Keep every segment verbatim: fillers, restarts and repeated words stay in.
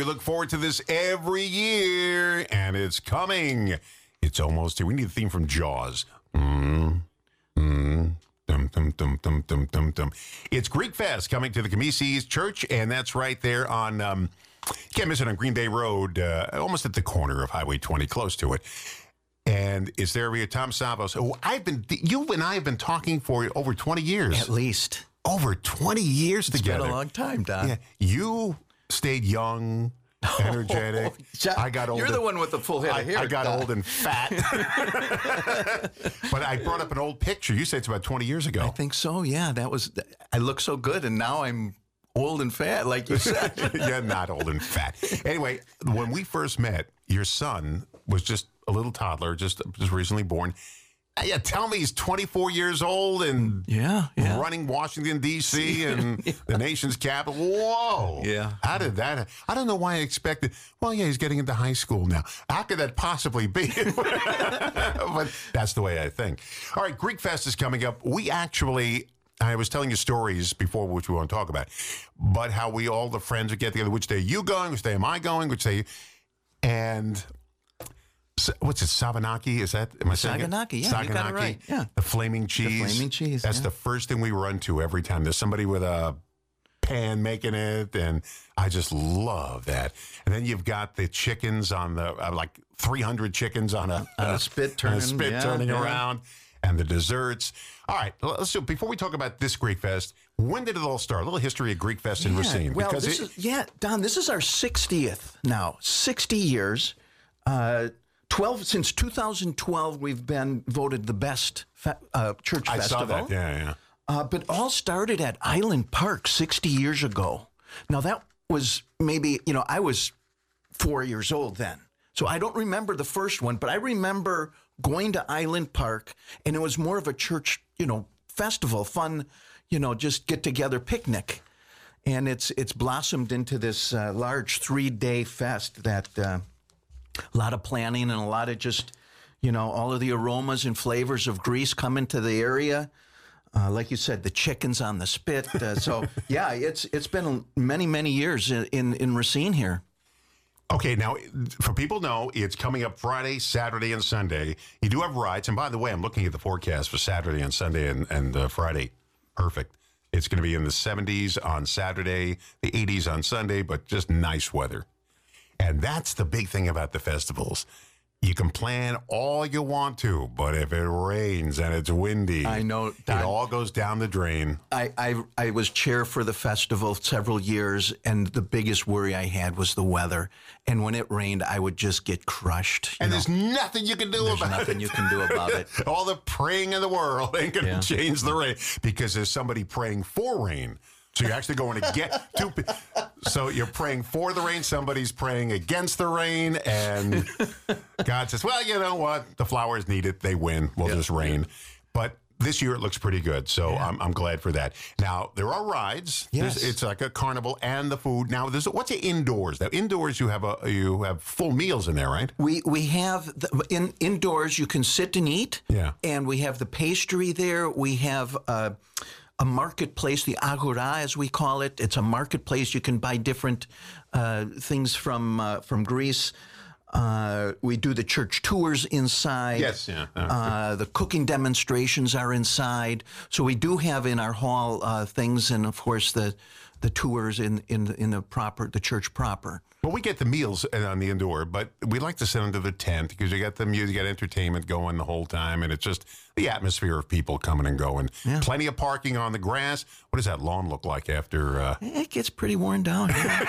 look forward to this every year, and it's coming. It's almost here. We need a theme from Jaws. Mm, mm, dum, dum, dum, dum, dum, dum, dum. It's Greek Fest coming to the Camices Church, and that's right there on, um, you can't miss it, on Green Bay Road, uh, almost at the corner of Highway twenty, close to it. And it's there via Tom Savos. who I've been, you and I have been talking for over twenty years. At least. Over twenty years It's together. been a long time, Don. Yeah, you stayed young, energetic. I got old. You're the one with the full head I, of hair. I got Don. old and fat. But I brought up an old picture. You said it's about twenty years ago. I think so, yeah. That was, I look so good, and now I'm old and fat, like you said. You're not old and fat. Anyway, when we first met, your son was just a little toddler, just just recently born. Yeah, tell me he's twenty-four years old and Yeah, yeah. running Washington, D C and the nation's capital. Whoa. Yeah. How did that? I don't know why I expected. Well, yeah, he's getting into high school now. How could that possibly be? But that's the way I think. All right, Greek Fest is coming up. We actually, I was telling you stories before, which we won't talk about, but how we all the friends would get together. Which day are you going? Which day am I going? Which day? And what's it? Saganaki? Is that? Am I saying it? Saganaki, yeah, you got it right. Yeah. The flaming cheese. The flaming cheese, That's yeah. the first thing we run to every time. There's somebody with a pan making it, and I just love that. And then you've got the chickens on the uh, like three hundred chickens on a, On a spit turning, on a spit yeah, turning yeah. around, and the desserts. All right, let's do. Before we talk about this Greek Fest, when did it all start? A little history of Greek Fest in Yeah, Racine. well, because this it, is, yeah, Don, this is our sixtieth now. sixty years. Uh, twelve since two thousand twelve, we've been voted the best fe- uh, church I festival. saw that. Yeah, yeah. Uh, but all started at Island Park sixty years ago. Now, that was maybe, you know, I was four years old then. So I don't remember the first one, but I remember going to Island Park, and it was more of a church, you know, festival, fun, you know, just get together picnic. And it's it's blossomed into this uh, large three-day fest that uh, a lot of planning and a lot of just, you know, all of the aromas and flavors of Greece come into the area. Uh, like you said, the chickens on the spit. Uh, so, yeah, it's it's been many, many years in, in, in Racine here. Okay, now, for people to know, it's coming up Friday, Saturday, and Sunday. You do have rides. And by the way, I'm looking at the forecast for Saturday and Sunday and, and uh, Friday. Perfect. It's going to be in the seventies on Saturday, the eighties on Sunday, but just nice weather. And that's the big thing about the festivals. You can plan all you want to, but if it rains and it's windy, I know, it Don. all goes down the drain. I, I I was chair for the festival several years, and the biggest worry I had was the weather. And when it rained, I would just get crushed. you And know. there's nothing you can do There's about nothing it. you can do about it. All the praying in the world ain't going to Yeah. change the rain because there's somebody praying for rain. So you're actually going to get two. pe- So you're praying for the rain. Somebody's praying against the rain, and God says, "Well, you know what? The flowers need it. They win. We'll just rain." But this year it looks pretty good, so I'm, I'm glad for that. Now there are rides. There's- Yes. it's like a carnival and the food. Now there's what's it indoors? Now indoors you have a you have full meals in there, right? We we have the, in indoors you can sit and eat. Yeah. And we have the pastry there. We have uh, a marketplace, the agora as we call it. It's a marketplace. You can buy different uh, things from uh, from Greece. Uh, we do the church tours inside. Yes, yeah. Uh, the cooking demonstrations are inside. So we do have in our hall uh, things, and of course the the tours in in in the proper the church proper. Well, we get the meals on the indoor, but we like to sit under the tent because you got the music, you got entertainment going the whole time, and it's just the atmosphere of people coming and going. Yeah. Plenty of parking on the grass. What does that lawn look like after, uh, It gets pretty worn down.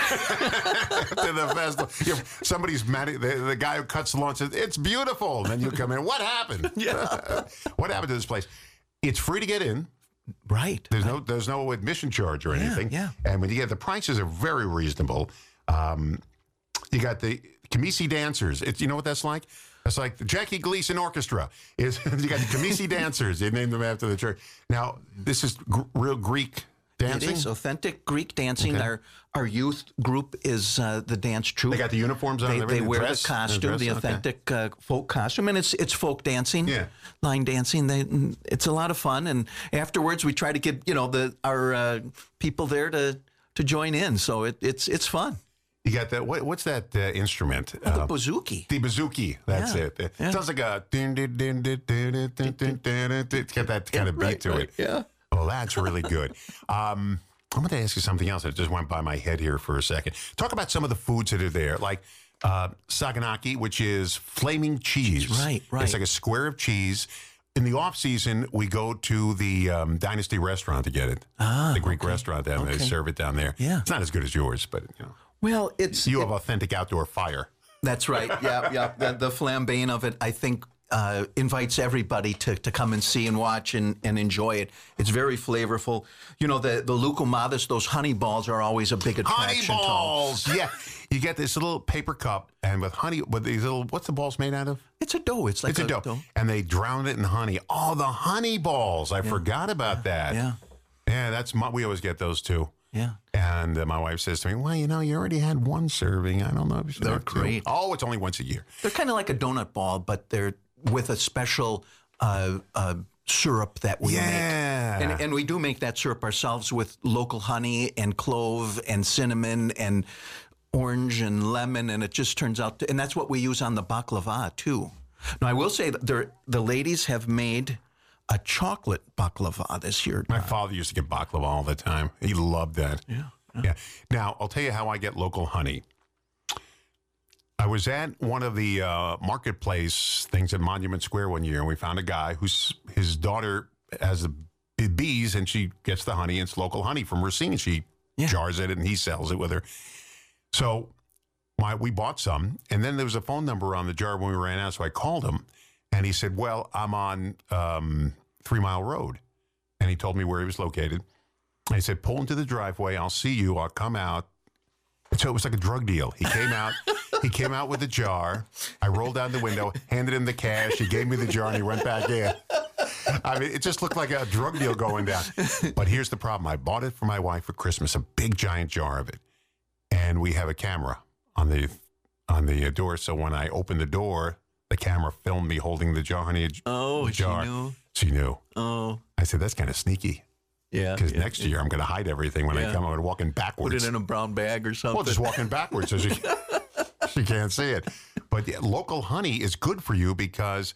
after the festival? You know, somebody's mad. The, the guy who cuts the lawn says, "It's beautiful." And then you come in. What happened? Yeah. What happened to this place? It's free to get in. Right. There's no there's no admission charge or anything. yeah. And when you get the prices are very reasonable. Um, you got the Camisi dancers. It's you know what that's like? That's like the Jackie Gleason Orchestra. Is you got the Camisi dancers? They named them after the church. Now this is gr- real Greek dancing. It is authentic Greek dancing. Okay. Our our youth group is uh, the dance troupe. They got the uniforms on. They, and they everything, wear dress, the costume, dress, the okay. authentic uh, folk costume, and it's it's folk dancing, Yeah. line dancing. They, it's a lot of fun, and afterwards we try to get you know the our uh, people there to to join in. So it, it's it's fun. You got that? What, what's that uh, instrument? Oh, the Uh, bouzouki. the bouzouki. That's Yeah. it. It Yeah. sounds like a. Din, din, din, din, din, din, din, din, din, din. It's got that kind of beat Right, to right, it. Yeah. Well, that's really good. Um, I'm going to ask you something else that just went by my head here for a second. Talk about some of the foods that are there, like uh, saganaki, which is flaming cheese. Right, right. It's like a square of cheese. In the off season, we go to the um, Dynasty restaurant to get it. Ah, the Greek okay. restaurant down there. They Okay. serve it down there. Yeah. It's not as good as yours, but you know, Well, it's you it- have authentic outdoor fire. that's right. Yeah, yeah. The, the flambeing of it, I think, uh, invites everybody to, to come and see and watch and, and enjoy it. It's very flavorful. You know, the the lukumadas, those honey balls, are always a big Honey attraction. Tom. balls. Yeah. You get this little paper cup, and with honey, with these little, what's the balls made out of? It's a dough. It's like It's a dough. And they drown it in honey. Oh, the honey balls. I forgot about that. Yeah, Yeah, that's my, we always get those too. yeah. And uh, my wife says to me, well, you know, you already had one serving. I don't know if you should They're have two." great. Oh, it's only once a year. They're kind of like a donut ball, but they're with a special uh, uh, syrup that we Yeah. make. And, and we do make that syrup ourselves with local honey and clove and cinnamon and orange and lemon, and it just turns out to, and that's what we use on the baklava too. Now I will say that there, the ladies have made a chocolate baklava this year. My father used to get baklava all the time. He loved that. Yeah, Yeah. Now, I'll tell you how I get local honey. I was at one of the uh, marketplace things at Monument Square one year, and we found a guy whose his daughter has the b- bees, and she gets the honey. And it's local honey from Racine. She Yeah. jars it, and he sells it with her. So my, we bought some, and then there was a phone number on the jar when we ran out, so I called him, and he said, well, I'm on um, Three Mile Road. And he told me where he was located. I said, pull into the driveway. I'll see you. I'll come out. And so it was like a drug deal. He came out. He came out with the jar. I rolled down the window, handed him the cash. He gave me the jar, and he went back in. I mean, it just looked like a drug deal going down. But here's the problem. I bought it for my wife for Christmas, a big, giant jar of it. And we have a camera on the on the door. So when I opened the door, the camera filmed me holding the jar. Honey, Oh, the jar. she knew. She knew. Oh, I said, that's kind of sneaky. yeah. Because yeah. next year I'm going to hide everything when I Yeah. come. I'm going to walk in backwards. Put it in a brown bag or something. Well, just walking backwards so she, she can't see it. But yeah, local honey is good for you because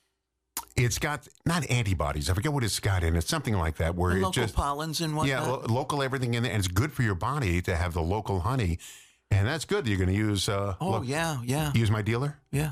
it's got not antibodies. I forget what it's got in it. Something like that where And it local just pollens and whatnot. yeah, lo- local everything in there, and it's good for your body to have the local honey, and that's good. You're going to use. Uh, Oh, lo- yeah, yeah, Use my dealer. yeah.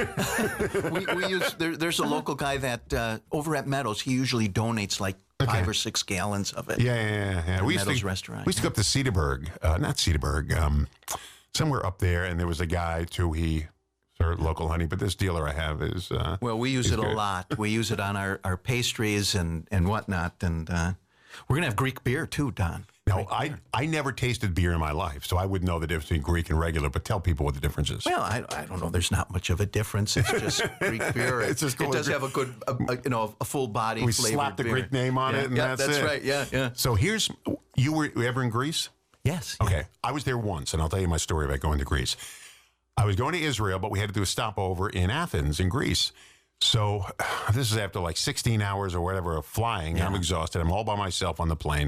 we, we use there, there's a local guy that uh, over at Meadows. He usually donates like five or six gallons of it. Yeah, yeah, yeah. yeah. We used Meadows to restaurant, We used to go up to Cedarburg, uh, not Cedarburg, um, somewhere up there, and there was a guy too. He served local honey, but this dealer I have is. Uh, Well, we use He's it a good. lot. We use it on our, our pastries and, and whatnot. And uh, we're gonna have Greek beer too, Don. No, I, I never tasted beer in my life, so I wouldn't know the difference between Greek and regular, but tell people what the difference is. Well, I, I don't know. There's not much of a difference. It's just Greek beer. It's just it called does Greek- have a good, a, a, you know, a full body. we flavored slapped the beer. Greek name on Yeah, it, and yeah, that's, that's it. right. Yeah, yeah. So here's, you were ever in Greece? Yes. Okay. I was there once, and I'll tell you my story about going to Greece. I was going to Israel, but we had to do a stopover in Athens in Greece. So this is after like sixteen hours or whatever of flying. I'm exhausted. I'm all by myself on the plane.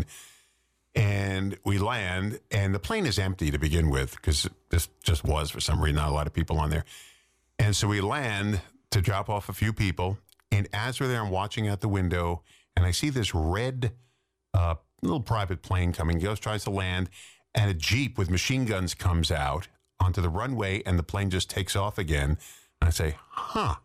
And we land, and the plane is empty to begin with because this just was for some reason, not a lot of people on there. And so we land to drop off a few people. And as we're there, I'm watching out the window, and I see this red uh, little private plane coming, goes, tries to land, and a Jeep with machine guns comes out onto the runway, and the plane just takes off again. And I say, huh.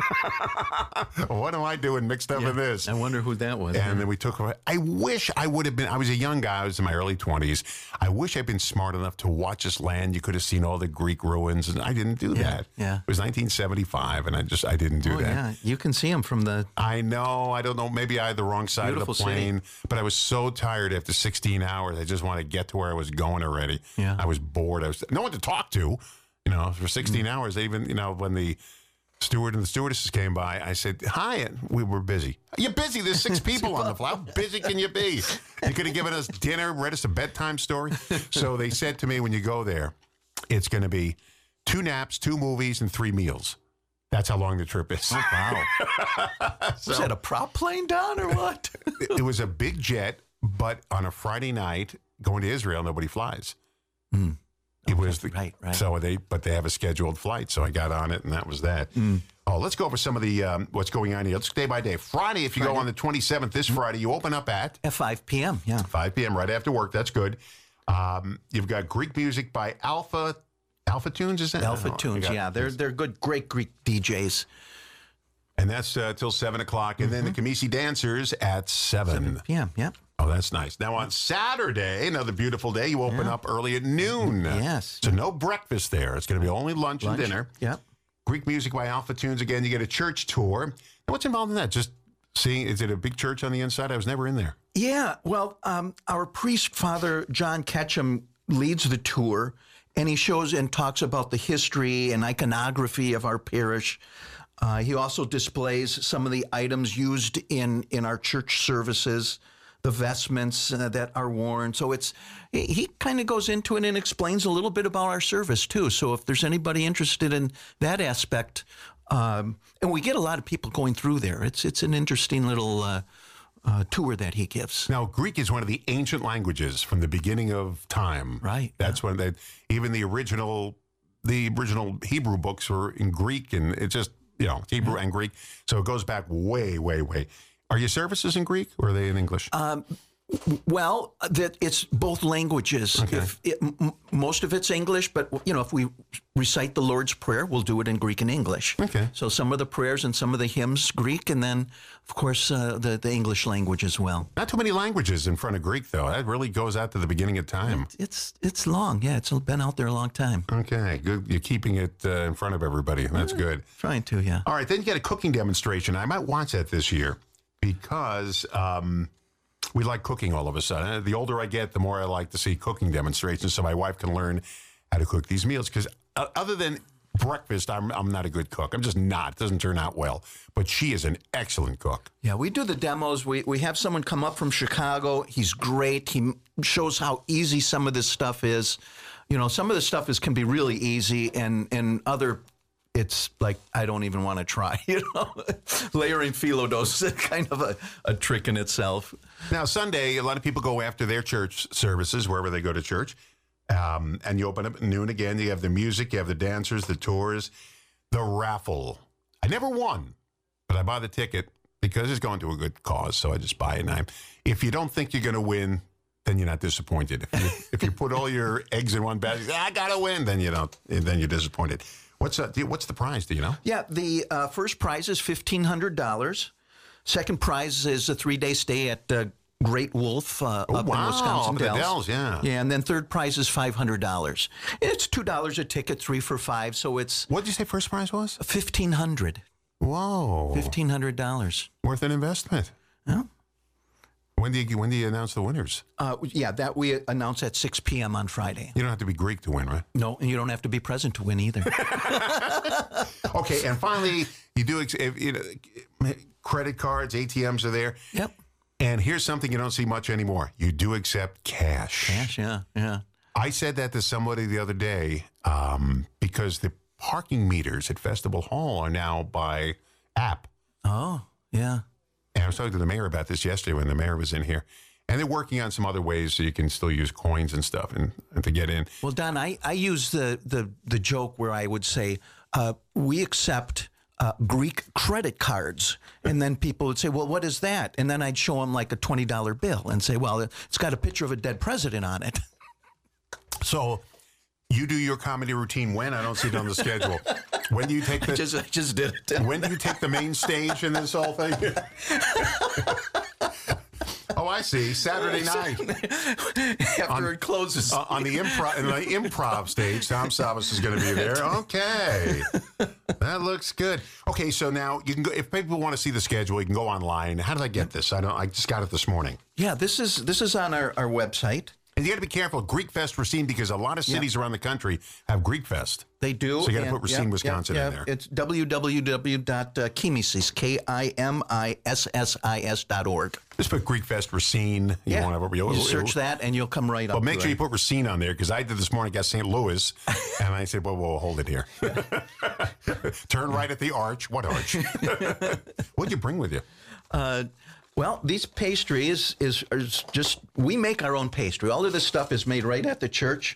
What am I doing mixed up in this? I wonder who that was. And then we took. I wish I would have been. I was a young guy. I was in my early twenties. I wish I'd been smart enough to watch us land. You could have seen all the Greek ruins, and I didn't do that. yeah. It was nineteen seventy-five, and I just I didn't do oh, that. yeah. You can see them from the. I know. I don't know. Maybe I had the wrong side Beautiful of the plane, but I was so tired after sixteen hours. I just wanted to get to where I was going already. Yeah. I was bored. I was no one to talk to. You know, for sixteen Mm. hours. Even you know when the steward and the stewardesses came by, I said, hi, and we were busy. You're busy. There's six people on the flight. How busy can you be? You could have given us dinner, read us a bedtime story. So they said to me, when you go there, it's going to be two naps, two movies, and three meals. That's how long the trip is. Oh, wow. Was that a prop plane, Don, or what? It was a big jet, but on a Friday night, going to Israel, nobody flies. It was the, right, right. So they, but they have a scheduled flight, so I got on it, and that was that. Mm. Oh, let's go over some of the um, what's going on here. Let's day by day. Friday, if you Friday. go on the twenty-seventh, this mm. Friday, you open up at at five p.m. Yeah, five p.m. right after work. That's good. Um, you've got Greek music by Alpha Alpha Tunes. Is that Alpha oh, Tunes? Yeah, they're they're good, great Greek D Js. And that's uh, till seven o'clock, and mm-hmm. then the Kamisi Dancers at seven. seven p.m. Yeah. Oh, that's nice. Now, on Saturday, another beautiful day, you open yeah. up early at noon. Yes. So no breakfast there. It's going to be only lunch, lunch. and dinner. Yep. Greek music by Alpha Tunes. Again, you get a church tour. Now, what's involved in that? Just seeing, is it a big church on the inside? I was never in there. Yeah. Well, um, our priest, Father John Ketchum, leads the tour, and he shows and talks about the history and iconography of our parish. Uh, he also displays some of the items used in, in our church services, the vestments uh, that are worn. So it's he, he kind of goes into it and explains a little bit about our service, too. So if there's anybody interested in that aspect, um, and we get a lot of people going through there. It's, it's an interesting little uh, uh, tour that he gives. Now, Greek is one of the ancient languages from the beginning of time. Right. That's yeah. when they, even the original, the original Hebrew books were in Greek, and it just, you know, Hebrew and Greek. So it goes back way, way, way. Are your services in Greek or are they in English? Um, well, that it's both languages. Okay. If it, m- most of it's English, but you know, if we recite the Lord's Prayer, we'll do it in Greek and English. Okay. So some of the prayers and some of the hymns Greek, and then of course uh, the the English language as well. Not too many languages in front of Greek, though. That really goes out to the beginning of time. It, it's it's long, yeah. It's been out there a long time. Okay, good. You're keeping it uh, in front of everybody. That's yeah, good. Trying to, yeah. All right, then you get a cooking demonstration. I might watch that this year because. Um, We like cooking all of a sudden. The older I get, the more I like to see cooking demonstrations so my wife can learn how to cook these meals. Because uh, other than breakfast, I'm I'm not a good cook. I'm just not. It doesn't turn out well. But she is an excellent cook. Yeah, we do the demos. We we have someone come up from Chicago. He's great. He shows how easy some of this stuff is. You know, some of the stuff is can be really easy, and and other. It's like, I don't even want to try, you know. Layering phyllo dough is kind of a, a trick in itself. Now, Sunday, a lot of people go after their church services, wherever they go to church. Um, and you open up at noon again. You have the music, you have the dancers, the tours, the raffle. I never won, but I buy the ticket because it's going to a good cause, so I just buy it. And I'm, if you don't think you're going to win, then you're not disappointed. If you, if you put all your eggs in one basket, I got to win, then you don't. Then you're disappointed. What's uh, what's the prize? Do you know? Yeah, the uh, first prize is fifteen hundred dollars. Second prize is a three-day stay at uh, Great Wolf uh, oh, up wow, in Wisconsin up Dells. Dells. Yeah, yeah, and then third prize is five hundred dollars. It's two dollars a ticket, three for five. So it's what did you say first prize was? Fifteen hundred. Whoa, fifteen hundred dollars. Worth an investment. Yeah. When do you when do you announce the winners? Uh, yeah, that we announce at six p.m. on Friday. You don't have to be Greek to win, right? No, and you don't have to be present to win either. Okay, and finally, you do if, you know, credit cards, A T Ms are there. Yep. And here's something you don't see much anymore. You do accept cash. Cash, yeah, yeah. I said that to somebody the other day um, because the parking meters at Festival Hall are now by app. Oh, yeah. And I was talking to the mayor about this yesterday when the mayor was in here. And they're working on some other ways so you can still use coins and stuff and, and to get in. Well, Don, I, I use the, the, the joke where I would say, uh, we accept uh, Greek credit cards. And then people would say, well, what is that? And then I'd show them like a twenty dollar bill and say, well, it's got a picture of a dead president on it. So you do your comedy routine when? I don't see it on the schedule. When do you take the... I just, I just did it. When do you take the main stage in this whole thing? Oh, I see. Saturday night. After on, it closes. Uh, on the improv in the improv stage, Tom Savas is going to be there. Okay. That looks good. Okay, so now you can go if people want to see the schedule, you can go online. How did I get this? I don't I just got it this morning. Yeah, this is this is on our, our website. And you got to be careful, Greek Fest Racine, because a lot of cities yep. around the country have Greek Fest. They do. So you got to put Racine, yep, Wisconsin yep, in yep. there. It's w w w dot kimisis, K I M I S S I S dot org. Just put Greek Fest Racine. You yeah. want to, you search that and you'll come right well, up. Well, make to sure it. you put Racine on there, because I did this morning, got Saint Louis, and I said, well, we'll hold it here. Turn right at the arch. What arch? What'd you bring with you? Uh, Well, these pastries is, is just, we make our own pastry. All of this stuff is made right at the church.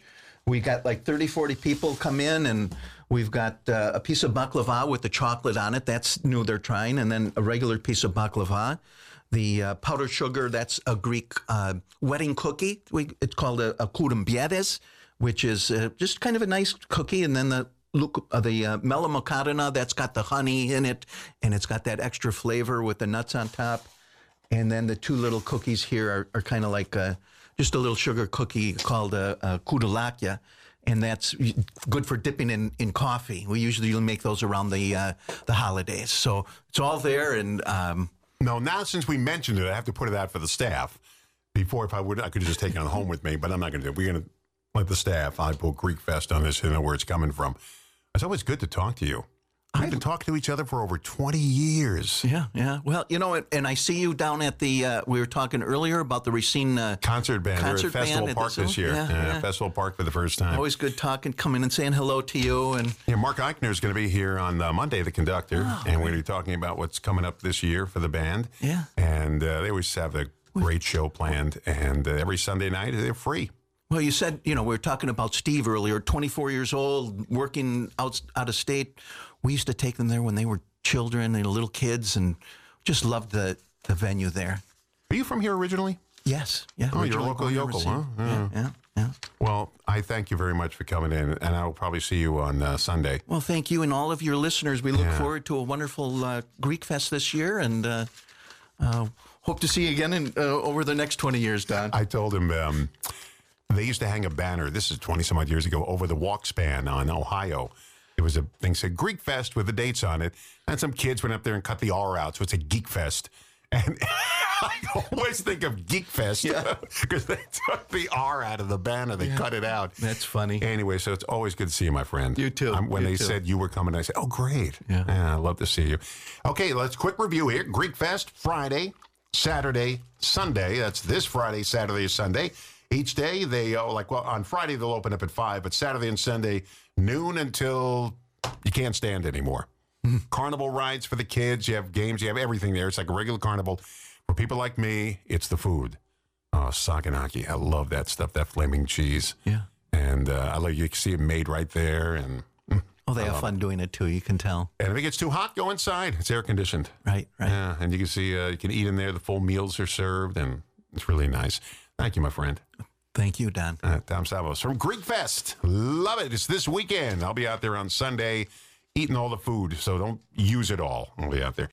we got like thirty, forty people come in, and we've got uh, a piece of baklava with the chocolate on it. That's new they're trying. And then a regular piece of baklava. The uh, powdered sugar, that's a Greek uh, wedding cookie. We, it's called a, a kouroumbiedes, which is uh, just kind of a nice cookie. And then the look, uh, the uh, melamakarna, that's got the honey in it, and it's got that extra flavor with the nuts on top. And then the two little cookies here are, are kind of like a, just a little sugar cookie called a, a kudalakya. And that's good for dipping in, in coffee. We usually make those around the uh, the holidays. So it's all there. And um, no, now since we mentioned it, I have to put it out for the staff. Before, if I would, I could just take it on home with me, but I'm not going to do it. We're going to let the staff, I put Greek Fest on this, you know where it's coming from. It's always good to talk to you. We've been talking to each other for over twenty years. Yeah, yeah. Well, you know, and I see you down at the, uh, we were talking earlier about the Racine uh, concert band. Concert They're at Festival band Park this year. Yeah, yeah, yeah. Festival Park for the first time. Always good talking, coming and saying hello to you. And yeah, Mark Eichner is going to be here on uh, Monday, the conductor, Oh, and we're going to be talking about what's coming up this year for the band. Yeah. And uh, they always have a great show planned, and uh, every Sunday night they're free. Well, you said, you know, we were talking about Steve earlier, twenty-four years old, working out, out of state. We used to take them there when they were children and little kids, and just loved the, the venue there. Are you from here originally? Yes. Yeah. Oh, you're a originally local born in yokel, Racine. huh? Yeah, yeah, yeah. Well, I thank you very much for coming in, and I will probably see you on uh, Sunday. Well, thank you and all of your listeners. We look Yeah. forward to a wonderful uh, Greek Fest this year, and uh, uh, hope to see you again in, uh, over the next twenty years, Don. I told him um, they used to hang a banner, this is twenty-some odd years ago, over the walk span on Ohio. There was a thing that said Greek Fest with the dates on it, and some kids went up there and cut the R out, so it's a Geek Fest. And I always think of Geek Fest because yeah. they took the R out of the banner, they yeah. cut it out. That's funny. Anyway, so it's always good to see you, my friend. You too. Um, when you they too. said you were coming, I said, oh, great. Yeah. yeah, I'd love to see you. Okay, let's quick review here. Greek Fest, Friday, Saturday, Sunday. That's this Friday, Saturday, Sunday. Each day, they, oh, like, well, on Friday, they'll open up at five, but Saturday and Sunday, noon until you can't stand anymore. Mm-hmm. Carnival rides for the kids. You have games. You have everything there. It's like a regular carnival. For people like me, it's the food. Oh, Saganaki. I love that stuff, that flaming cheese. Yeah. And uh, I love you can see it made right there. And oh, they have fun it. doing it, too. You can tell. And if it gets too hot, go inside. It's air conditioned. Right, right. Yeah, and you can see, uh, you can eat in there. The full meals are served, and it's really nice. Thank you, my friend. Thank you, Don. Uh, Tom Savos from Greek Fest. Love it. It's this weekend. I'll be out there on Sunday eating all the food, so don't use it all. I'll be out there.